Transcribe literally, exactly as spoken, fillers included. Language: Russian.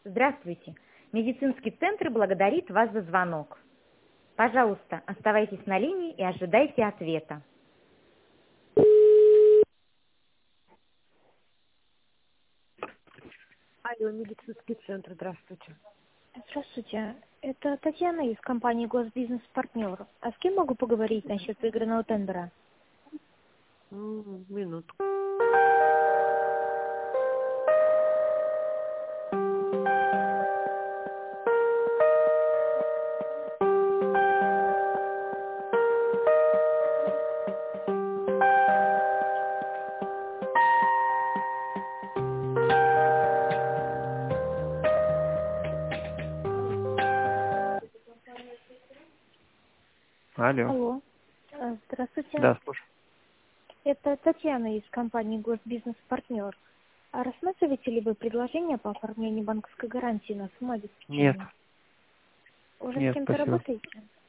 Здравствуйте. Медицинский центр благодарит вас за звонок. Пожалуйста, оставайтесь на линии и ожидайте ответа. Алло, медицинский центр, здравствуйте. Здравствуйте, это Татьяна из компании Госбизнес-партнер. А с кем могу поговорить насчет выигранного тендера? М, Минутку. Алло. Алло, э, здравствуйте. Да, слушай. Это Татьяна из компании Госбизнес-партнер. А рассматриваете ли вы предложение по оформлению банковской гарантии на сумму Нет, обеспечения? Уже с нет, кем-то спасибо. работаете?